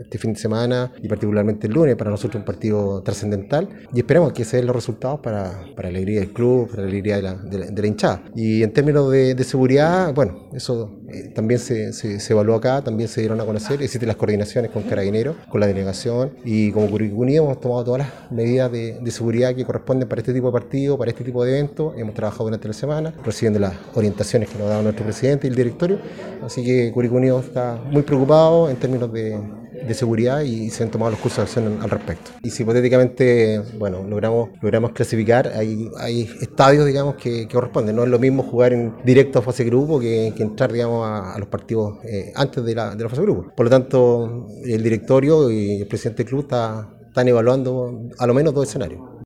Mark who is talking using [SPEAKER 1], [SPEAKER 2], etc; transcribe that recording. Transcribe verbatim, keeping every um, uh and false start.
[SPEAKER 1] este fin de semana y particularmente el lunes, para nosotros un partido trascendental, y esperamos que se den los resultados para, para la alegría del club, para la alegría de la, de la, de la hinchada. Y en términos de, de seguridad, bueno, eso eh, también se, se, se evaluó acá, también se dieron a conocer, existen las coordinaciones con Carabineros, con la delegación, y como Curicó Unido hemos tomado todas las medidas de, de seguridad que corresponden para este tipo de partido, para este tipo de eventos. Hemos trabajado durante la semana, recibiendo las orientaciones que nos ha dado nuestro presidente y el directorio, así que Curicó Unido está muy preocupado en términos de, de seguridad y se han tomado los cursos de acción al respecto. Y si hipotéticamente, bueno, logramos, logramos clasificar, hay, hay estadios, digamos, que, que corresponden. No es lo mismo jugar en directo a fase grupo que, que entrar, digamos, a, a los partidos eh, antes de la, de la fase grupo. Por lo tanto, el directorio y el presidente del club está, están evaluando a lo menos dos escenarios.